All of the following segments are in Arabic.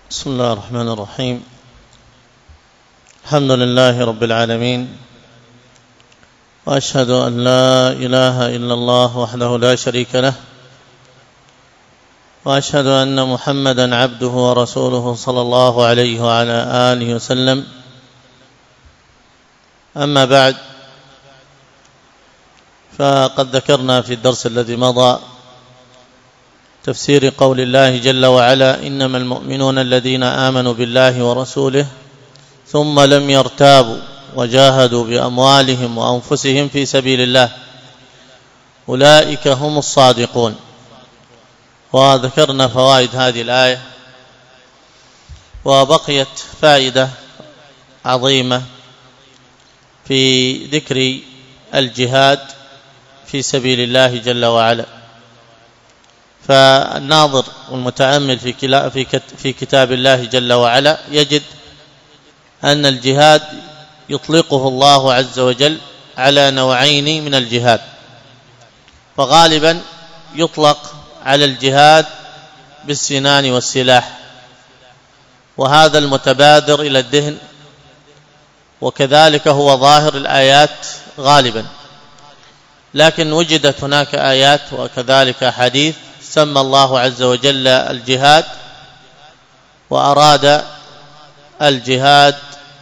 بسم الله الرحمن الرحيم. الحمد لله رب العالمين، وأشهد أن لا إله إلا الله وحده لا شريك له، وأشهد أن محمدا عبده ورسوله صلى الله عليه وعلى آله وسلم. أما بعد، فقد ذكرنا في الدرس الذي مضى تفسير قول الله جل وعلا: إنما المؤمنون الذين آمنوا بالله ورسوله ثم لم يرتابوا وجاهدوا بأموالهم وأنفسهم في سبيل الله أولئك هم الصادقون. وذكرنا فوائد هذه الآية، وبقيت فائدة عظيمة في ذكر الجهاد في سبيل الله جل وعلا. فالناظر والمتأمل في كتاب الله جل وعلا يجد أن الجهاد يطلقه الله عز وجل على نوعين من الجهاد، فغالبا يطلق على الجهاد بالسنان والسلاح، وهذا المتبادر إلى الذهن، وكذلك هو ظاهر الآيات غالبا. لكن وجدت هناك آيات وكذلك حديث سمى الله عز وجل الجهاد وأراد الجهاد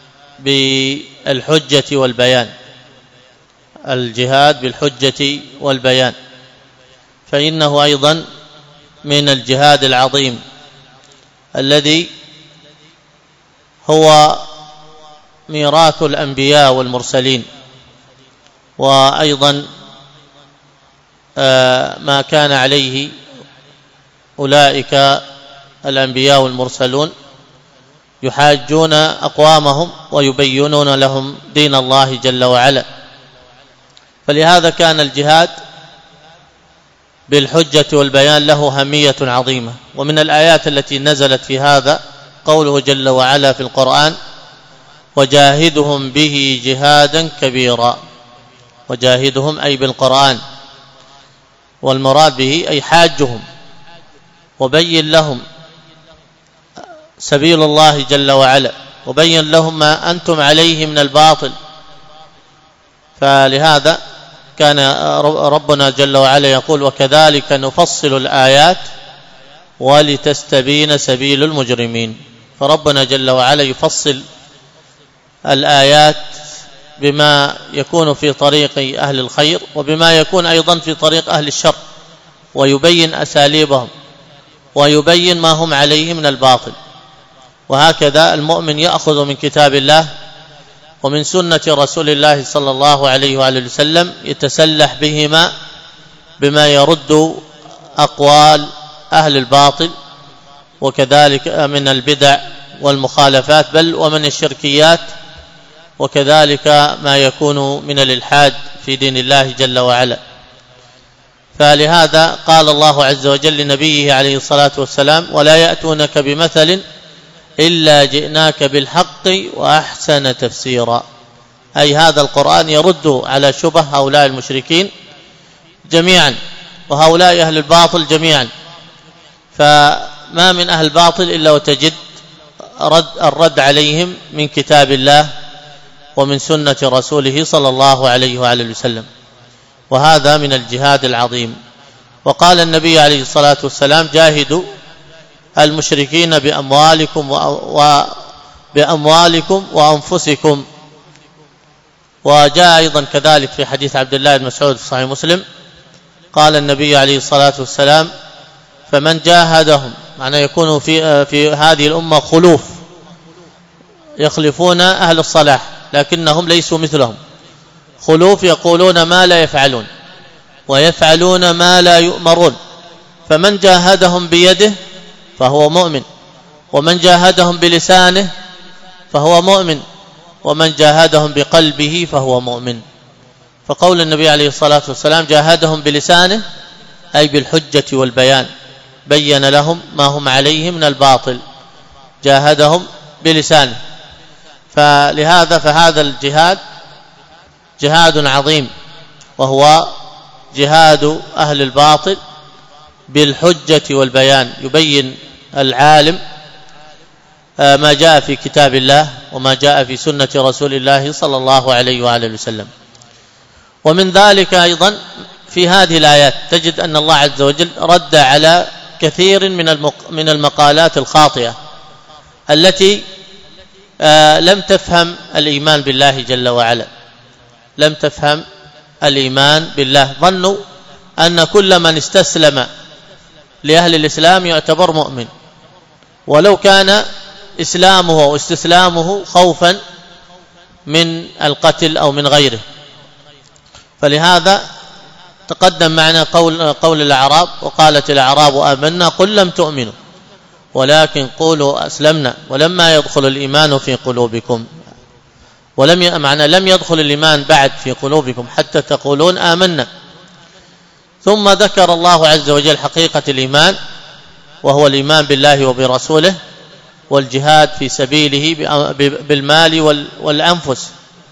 بالحجة والبيان، الجهاد بالحجة والبيان، فإنه أيضا من الجهاد العظيم الذي هو ميراث الأنبياء والمرسلين، وأيضا ما كان عليه أولئك الأنبياء والمرسلون، يحاجون أقوامهم ويبينون لهم دين الله جل وعلا. فلهذا كان الجهاد بالحجة والبيان له أهمية عظيمة. ومن الآيات التي نزلت في هذا قوله جل وعلا في القرآن: وجاهدهم به جهادا كبيرا. وجاهدهم أي بالقرآن، والمراد به أي حاجهم وبين لهم سبيل الله جل وعلا، وبين لهم ما أنتم عليه من الباطل. فلهذا كان ربنا جل وعلا يقول: وكذلك نفصل الآيات ولتستبين سبيل المجرمين. فربنا جل وعلا يفصل الآيات بما يكون في طريق أهل الخير وبما يكون أيضا في طريق أهل الشر، ويبين أساليبهم ويبين ما هم عليه من الباطل. وهكذا المؤمن يأخذ من كتاب الله ومن سنة رسول الله صلى الله عليه وآله وسلم، يتسلح بما يرد أقوال أهل الباطل، وكذلك من البدع والمخالفات، بل ومن الشركيات، وكذلك ما يكون من الإلحاد في دين الله جل وعلا. فلهذا قال الله عز وجل لنبيه عليه الصلاة والسلام: ولا يأتونك بمثل إلا جئناك بالحق وأحسن تفسيرا. أي هذا القرآن يرد على شبه هؤلاء المشركين جميعا، وهؤلاء أهل الباطل جميعا. فما من أهل الباطل إلا وتجد الرد عليهم من كتاب الله ومن سنة رسوله صلى الله عليه وآله وسلم، وهذا من الجهاد العظيم. وقال النبي عليه الصلاة والسلام: جاهدوا المشركين بأموالكم وأنفسكم. وجاء أيضا كذلك في حديث عبد الله بن مسعود في صحيح مسلم، قال النبي عليه الصلاة والسلام: فمن جاهدهم، معنى يكون في هذه الأمة خلوف، يخلفون أهل الصلاح لكنهم ليسوا مثلهم، خلوف يقولون ما لا يفعلون ويفعلون ما لا يؤمرون. فمن جاهدهم بيده فهو مؤمن، ومن جاهدهم بلسانه فهو مؤمن، ومن جاهدهم بقلبه فهو مؤمن. فقول النبي عليه الصلاة والسلام: جاهدهم بلسانه أي بالحجة والبيان، بين لهم ما هم عليه من الباطل، جاهدهم بلسانه. فلهذا فهذا الجهاد جهاد عظيم، وهو جهاد أهل الباطل بالحجة والبيان. يبين العالم ما جاء في كتاب الله وما جاء في سنة رسول الله صلى الله عليه وآله وسلم. ومن ذلك أيضا في هذه الآيات تجد أن الله عز وجل رد على كثير من المقالات الخاطئة التي لم تفهم الإيمان بالله جل وعلا، لم تفهم الإيمان بالله، ظنوا أن كل من استسلم لأهل الإسلام يعتبر مؤمن، ولو كان إسلامه واستسلامه خوفا من القتل أو من غيره. فلهذا تقدم معنا قول الأعراب: وقالت الأعراب آمنا قل لم تؤمنوا ولكن قولوا أسلمنا ولما يدخل الإيمان في قلوبكم. لم يدخل الإيمان بعد في قلوبكم حتى تقولون آمنا. ثم ذكر الله عز وجل حقيقة الإيمان، وهو الإيمان بالله وبرسوله والجهاد في سبيله بالمال والأنفس.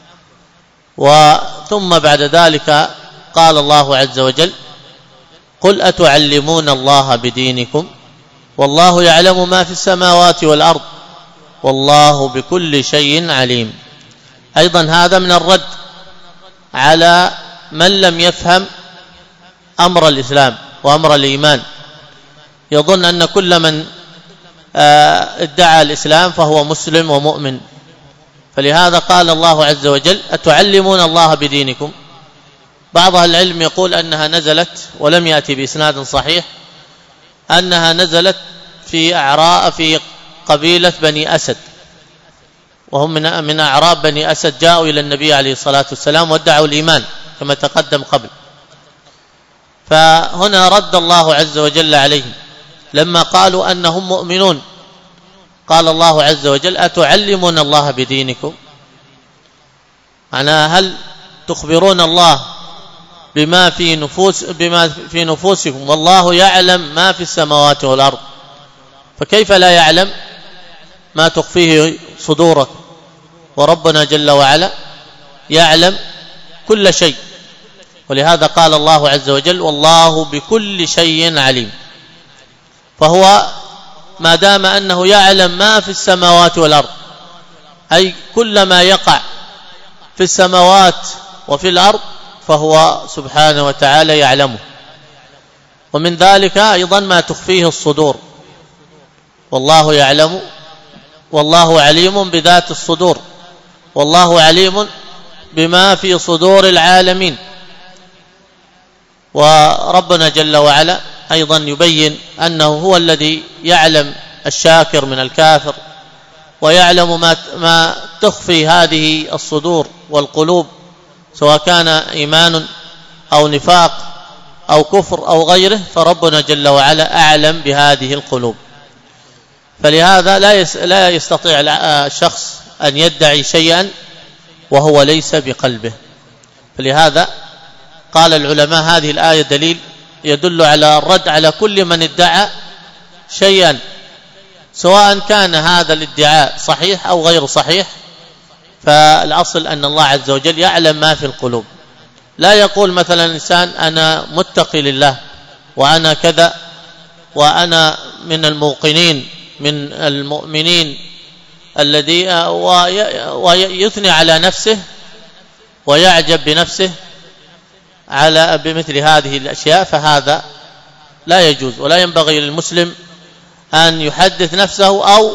ثم بعد ذلك قال الله عز وجل: قل أتعلمون الله بدينكم والله يعلم ما في السماوات والأرض والله بكل شيء عليم. أيضا هذا من الرد على من لم يفهم أمر الإسلام وأمر الإيمان، يظن أن كل من ادعى الإسلام فهو مسلم ومؤمن. فلهذا قال الله عز وجل: أتعلمون الله بدينكم. بعض أهل العلم يقول أنها نزلت، ولم يأتي بإسناد صحيح، أنها نزلت في قبيلة بني أسد، وهم من أعراب بني أسد، جاءوا إلى النبي عليه الصلاة والسلام وادعوا الإيمان كما تقدم قبل. فهنا رد الله عز وجل عليهم لما قالوا أنهم مؤمنون. قال الله عز وجل: أتعلمون الله بدينكم، معناها هل تخبرون الله بما في نفوسكم والله يعلم ما في السماوات والأرض، فكيف لا يعلم ما تخفيه صدورك؟ وربنا جل وعلا يعلم كل شيء. ولهذا قال الله عز وجل: والله بكل شيء عليم. فهو ما دام أنه يعلم ما في السماوات والأرض، أي كل ما يقع في السماوات وفي الأرض فهو سبحانه وتعالى يعلمه. ومن ذلك أيضا ما تخفيه الصدور، والله يعلم، والله عليم بذات الصدور، والله عليم بما في صدور العالمين. وربنا جل وعلا أيضا يبين أنه هو الذي يعلم الشاكر من الكافر، ويعلم ما تخفي هذه الصدور والقلوب، سواء كان إيمان أو نفاق أو كفر أو غيره، فربنا جل وعلا أعلم بهذه القلوب. فلهذا لا يستطيع الشخص أن يدعي شيئا وهو ليس بقلبه. فلهذا قال العلماء: هذه الآية دليل يدل على الرد على كل من ادعى شيئا، سواء كان هذا الادعاء صحيح أو غير صحيح. فالأصل أن الله عز وجل يعلم ما في القلوب. لا يقول مثلا الإنسان: أنا متقي لله وأنا كذا وأنا من الموقنين من المؤمنين الذي، ويثني على نفسه ويعجب بنفسه بمثل هذه الأشياء. فهذا لا يجوز، ولا ينبغي للمسلم أن يحدث نفسه أو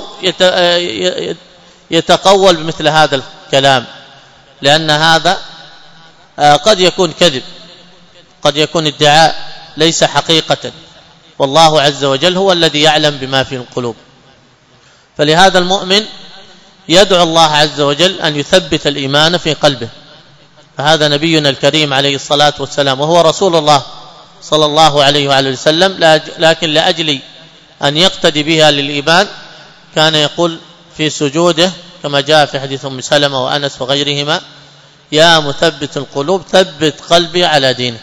يتقول بمثل هذا الكلام، لأن هذا قد يكون كذب، قد يكون ادعاء ليس حقيقة، والله عز وجل هو الذي يعلم بما في القلوب. فلهذا المؤمن يدعو الله عز وجل أن يثبت الإيمان في قلبه. فهذا نبينا الكريم عليه الصلاة والسلام، وهو رسول الله صلى الله عليه وآله وسلم، لكن لأجل أن يقتدي بها للإيمان كان يقول في سجوده كما جاء في حديث أم سلمة وأنس وغيرهما: يا مثبت القلوب ثبت قلبي على دينك.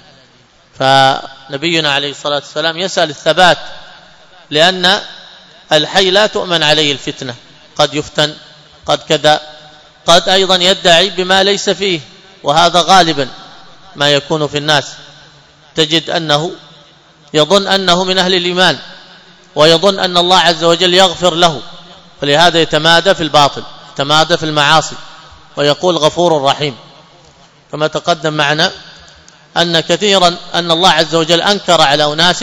فنبينا عليه الصلاة والسلام يسأل الثبات، لأن الحي لا تؤمن عليه الفتنة، قد يفتن، قد كذا، قد أيضا يدعي بما ليس فيه. وهذا غالبا ما يكون في الناس، تجد أنه يظن أنه من أهل الإيمان، ويظن أن الله عز وجل يغفر له، فلهذا يتمادى في الباطل، يتمادى في المعاصي، ويقول غفور رحيم. كما تقدم معنا أن كثيرا أن الله عز وجل أنكر على أناس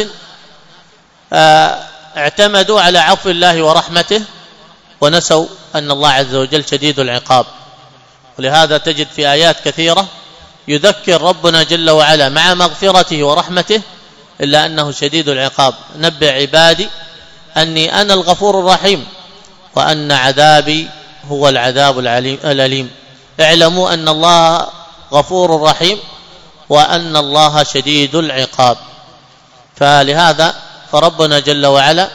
اعتمدوا على عفو الله ورحمته ونسوا أن الله عز وجل شديد العقاب. ولهذا تجد في آيات كثيرة يذكر ربنا جل وعلا مع مغفرته ورحمته إلا أنه شديد العقاب. نبئ عبادي أني أنا الغفور الرحيم وأن عذابي هو العذاب الأليم. اعلموا أن الله غفور رحيم وأن الله شديد العقاب. فلهذا فربنا جل وعلا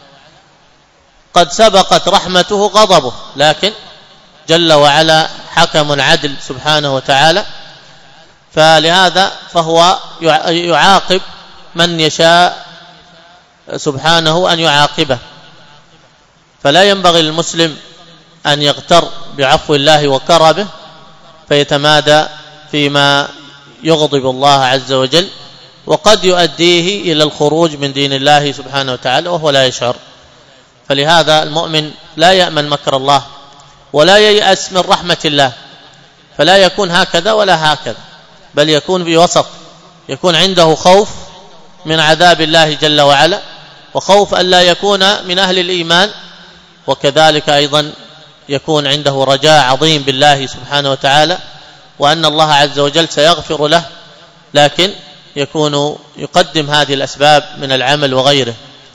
قد سبقت رحمته غضبه، لكن جل وعلا حكم عدل سبحانه وتعالى، فلهذا فهو يعاقب من يشاء سبحانه أن يعاقبه. فلا ينبغي للمسلم أن يغتر بعفو الله وكرمه فيتمادى فيما يغضب الله عز وجل، وقد يؤديه إلى الخروج من دين الله سبحانه وتعالى وهو لا يشعر. فلهذا المؤمن لا يأمن مكر الله ولا ييأس من رحمة الله، فلا يكون هكذا ولا هكذا، بل يكون في وسط، يكون عنده خوف من عذاب الله جل وعلا وخوف أن لا يكون من أهل الإيمان، وكذلك أيضا يكون عنده رجاء عظيم بالله سبحانه وتعالى وأن الله عز وجل سيغفر له، لكن يكون يقدم هذه الأسباب من العمل وغيره.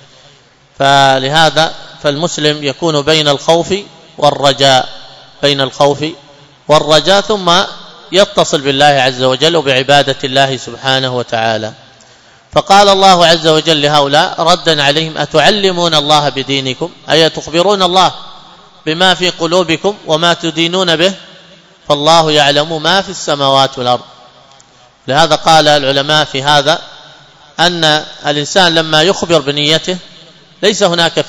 فلهذا فالمسلم يكون بين الخوف والرجاء، بين الخوف والرجاء، ثم يتصل بالله عز وجل وبعبادة الله سبحانه وتعالى. فقال الله عز وجل لهؤلاء ردا عليهم: أتعلمون الله بدينكم، أي تخبرون الله بما في قلوبكم وما تدينون به، فالله يعلم ما في السماوات والأرض. لهذا قال العلماء في هذا أن الإنسان لما يخبر بنيته ليس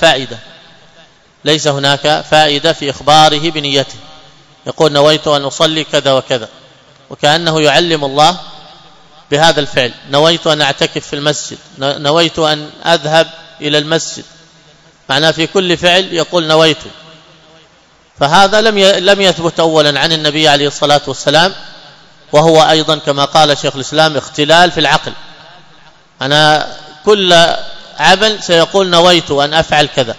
هناك فائدة في إخباره بنيته. يقول نويت أن أصلي كذا وكذا، وكأنه يعلم الله بهذا الفعل. نويت أن أعتكف في المسجد، نويت أن أذهب إلى المسجد، معناه في كل فعل يقول نويت. فهذا لم يثبت أولا عن النبي عليه الصلاة والسلام، وهو أيضا كما قال شيخ الإسلام اختلال في العقل. أنا كل عمل سيقول نويت أن أفعل كذا،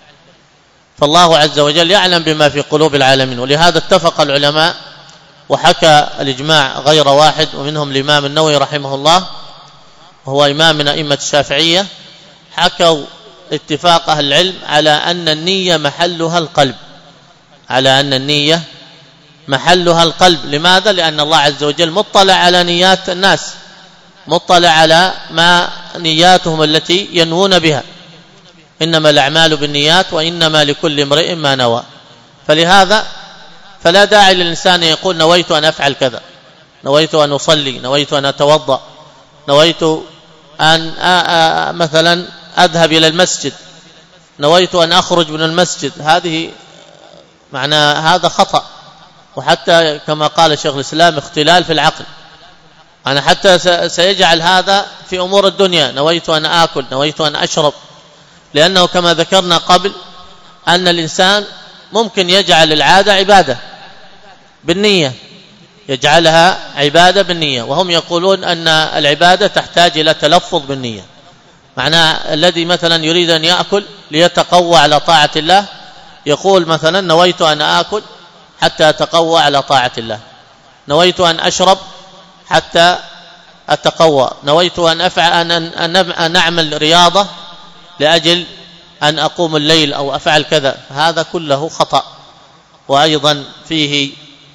فالله عز وجل يعلم بما في قلوب العالمين. ولهذا اتفق العلماء وحكى الإجماع غير واحد، ومنهم الإمام النووي رحمه الله وهو إمام من أئمة الشافعية، حكوا اتفاق أهل العلم على أن النية محلها القلب، على أن النية محلها القلب. لماذا؟ لأن الله عز وجل مطلع على نيات الناس، مطلع على ما نياتهم التي ينوون بها، إنما الأعمال بالنيات وإنما لكل امرئ ما نوى. فلهذا فلا داعي للإنسان يقول نويت أن أفعل كذا، نويت أن أصلي، نويت أن أتوضأ، نويت أن مثلا أذهب إلى المسجد، نويت أن أخرج من المسجد. هذه معنى هذا خطأ، وحتى كما قال شيخ الإسلام اختلال في العقل. أنا حتى سيجعل هذا في أمور الدنيا، نويت أن آكل، نويت أن أشرب، لأنه كما ذكرنا قبل أن الإنسان ممكن يجعل العادة عبادة بالنية، يجعلها عبادة بالنية، وهم يقولون أن العبادة تحتاج إلى تلفظ بالنية. معناه الذي مثلا يريد أن يأكل ليتقوى على طاعة الله يقول مثلا نويت أن آكل حتى أتقوى على طاعة الله، نويت أن أشرب حتى أتقوى، نويت أن أفعل أن أعمل رياضة لأجل أن أقوم الليل أو أفعل كذا. هذا كله خطأ. وأيضا فيه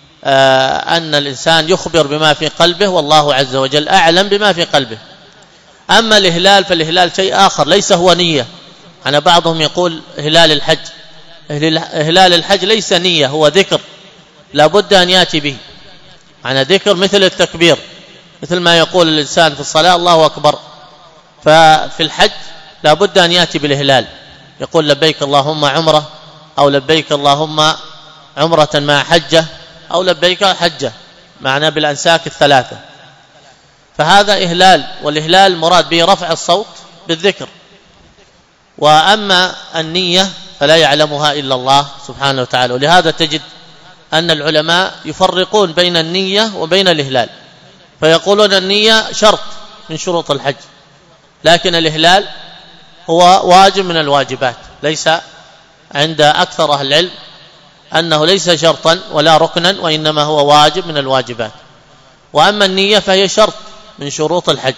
أن الإنسان يخبر بما في قلبه، والله عز وجل أعلم بما في قلبه. أما الإهلال فالإهلال شيء آخر، ليس هو نية. أنا بعضهم يقول إهلال الحج، إهلال الحج ليس نية، هو ذكر لا بد أن يأتي به. أنا ذكر مثل التكبير، مثل ما يقول الإنسان في الصلاة الله أكبر، ففي الحج لا بد أن يأتي بالإهلال، يقول لبيك اللهم عمرة، أو لبيك اللهم عمرة مع حجة، أو لبيك حجة، معناه بالأنساك الثلاثة. فهذا إهلال، والإهلال مراد به رفع الصوت بالذكر. وأما النية فلا يعلمها إلا الله سبحانه وتعالى. ولهذا تجد أن العلماء يفرقون بين النية وبين الإهلال، فيقولون النية شرط من شروط الحج، لكن الإهلال هو واجب من الواجبات، ليس عند أكثر أهل العلم أنه ليس شرطا ولا ركنا، وإنما هو واجب من الواجبات. وأما النية فهي شرط من شروط الحج،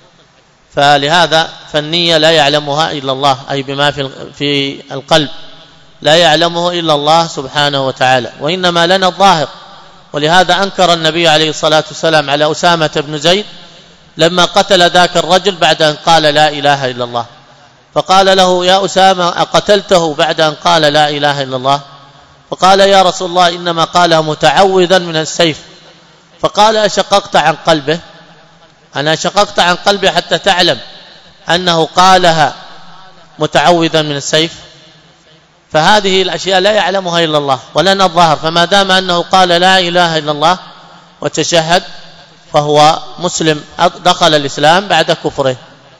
فلهذا فالنية لا يعلمها إلا الله، أي بما في القلب لا يعلمه إلا الله سبحانه وتعالى، وإنما لنا الظاهر. ولهذا أنكر النبي عليه الصلاة والسلام على أسامة بن زيد لما قتل ذاك الرجل بعد أن قال لا إله إلا الله، فقال له يا أسامة أقتلته بعد أن قال لا إله إلا الله؟ فقال يا رسول الله إنما قالها متعوذا من السيف. فقال أشققت عن قلبه؟ أنا شققت عن قلبي حتى تعلم أنه قالها متعوذا من السيف. فهذه الأشياء لا يعلمها إلا الله ولنا الظاهر، فما دام أنه قال لا إله إلا الله وتشهد فهو مسلم دخل الإسلام بعد كفره.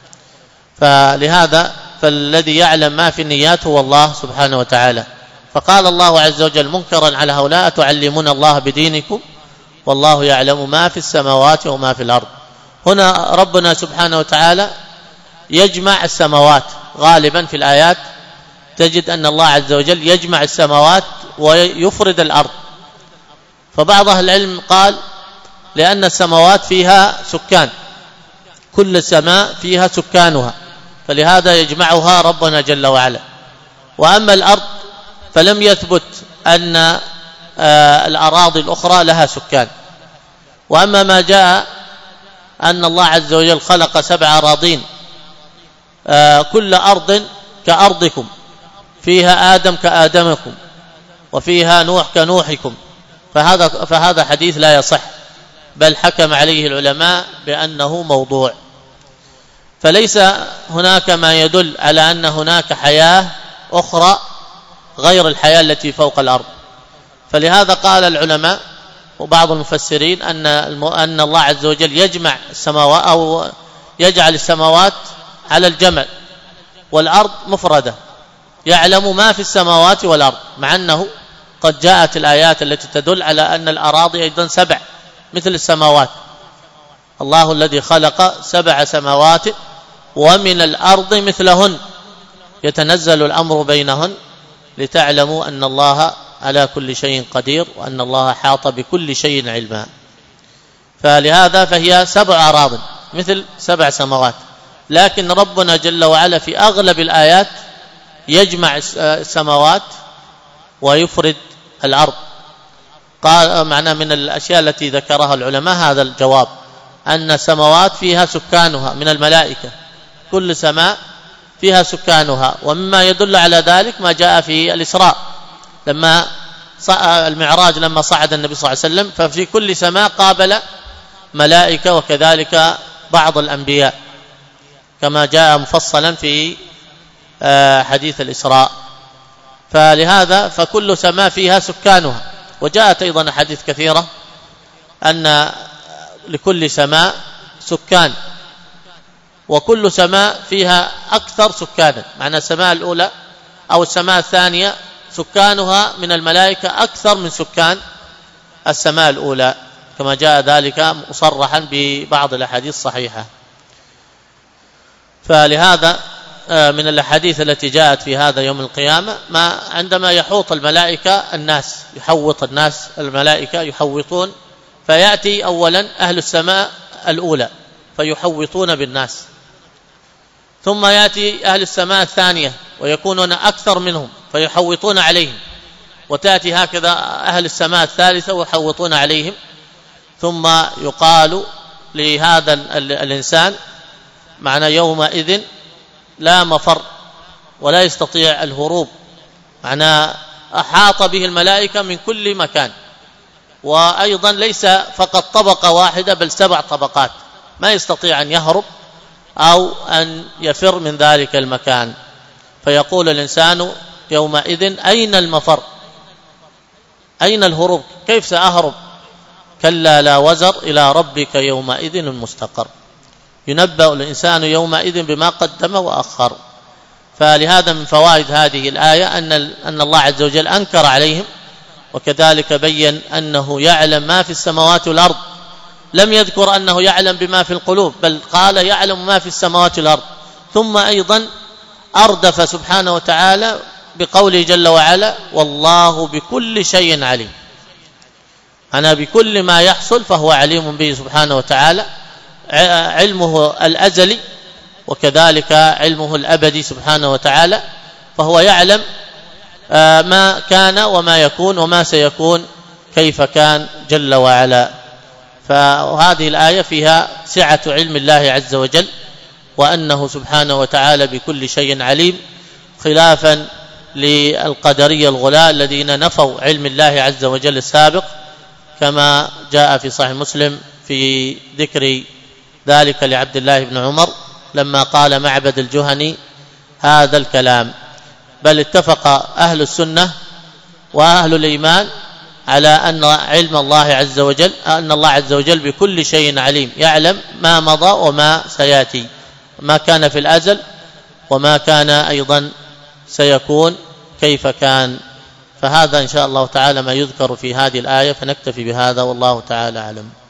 فلهذا فالذي يعلم ما في النيات هو الله سبحانه وتعالى. فقال الله عز وجل منكرا على هؤلاء تعلمون الله بدينكم والله يعلم ما في السماوات وما في الأرض. هنا ربنا سبحانه وتعالى يجمع السماوات، غالبا في الآيات تجد أن الله عز وجل يجمع السماوات ويفرد الأرض. فبعض أهل العلم قال لأن السماوات فيها سكان، كل سماء فيها سكانها، فلهذا يجمعها ربنا جل وعلا. وأما الأرض فلم يثبت أن الأراضي الأخرى لها سكان. وأما ما جاء أن الله عز وجل خلق 7 أراضين كل أرض كأرضكم، فيها آدم كآدمكم، وفيها نوح كنوحكم، فهذا حديث لا يصح، بل حكم عليه العلماء بأنه موضوع. فليس هناك ما يدل على أن هناك حياة أخرى غير الحياة التي فوق الأرض. فلهذا قال العلماء وبعض المفسرين أن الله عز وجل يجمع السماوات أو يجعل السماوات على الجمل والأرض مفردة، يعلم ما في السماوات والأرض، مع أنه قد جاءت الآيات التي تدل على أن الأراضي أيضا 7 مثل السماوات. الله الذي خلق 7 سماوات ومن الأرض مثلهن يتنزل الأمر بينهن لتعلموا أن الله على كل شيء قدير وأن الله حاط بكل شيء علما. فلهذا فهي 7 أراض مثل 7 سماوات، لكن ربنا جل وعلا في أغلب الآيات يجمع السماوات ويفرد الأرض. قال معنى من الأشياء التي ذكرها العلماء هذا الجواب، أن السماوات فيها سكانها من الملائكة، كل سماء فيها سكانها. ومما يدل على ذلك ما جاء في الإسراء لما المعراج لما صعد النبي صلى الله عليه وسلم، ففي كل سماء قابل ملائكة، وكذلك بعض الأنبياء كما جاء مفصلا في حديث الإسراء. فلهذا فكل سماء فيها سكانها. وجاءت أيضا حديث كثيرة أن لكل سماء سكان، وكل سماء فيها أكثر سكانا، معنى السماء الأولى أو السماء الثانية سكانها من الملائكة أكثر من سكان السماء الأولى، كما جاء ذلك مصرحا ببعض الأحاديث الصحيحة. فلهذا من الأحاديث التي جاءت في هذا يوم القيامة ما عندما يحوط الملائكة الناس، يحوط الناس الملائكة يحوطون، فيأتي أولا أهل السماء الأولى فيحوطون بالناس، ثم يأتي أهل السماء الثانية ويكونون أكثر منهم فيحوطون عليهم، وتأتي هكذا أهل السماء الثالثة ويحوطون عليهم، ثم يقال لهذا الإنسان معنى يومئذ لا مفر ولا يستطيع الهروب، معنى أحاط به الملائكة من كل مكان، وأيضا ليس فقط طبقة واحدة بل 7 طبقات، ما يستطيع أن يهرب أو أن يفر من ذلك المكان. فيقول الإنسان يومئذ أين المفر؟ أين الهروب؟ كيف سأهرب؟ كلا لا وزر إلى ربك يومئذ المستقر. ينبأ الإنسان يومئذ بما قدم وأخر. فلهذا من فوائد هذه الآية أن الله عز وجل أنكر عليهم، وكذلك بين أنه يعلم ما في السماوات والأرض، لم يذكر أنه يعلم بما في القلوب، بل قال يعلم ما في السماوات والأرض. ثم أيضا أردف سبحانه وتعالى بقوله جل وعلا والله بكل شيء عليم، أنا بكل ما يحصل فهو عليم به سبحانه وتعالى، علمه الأزلي وكذلك علمه الأبدي سبحانه وتعالى، فهو يعلم ما كان وما يكون وما سيكون كيف كان جل وعلا. فهذه الآية فيها سعة علم الله عز وجل، وأنه سبحانه وتعالى بكل شيء عليم، خلافا للقدرية الغلاة الذين نفوا علم الله عز وجل السابق، كما جاء في صحيح مسلم في ذكر ذلك لعبد الله بن عمر لما قال معبد الجهني هذا الكلام. بل اتفق أهل السنة وأهل الإيمان على أن علم الله عز وجل، أن الله عز وجل بكل شيء عليم، يعلم ما مضى وما سيأتي، ما كان في الأزل وما كان أيضا سيكون كيف كان. فهذا إن شاء الله تعالى ما يذكر في هذه الآية، فنكتفي بهذا والله تعالى أعلم.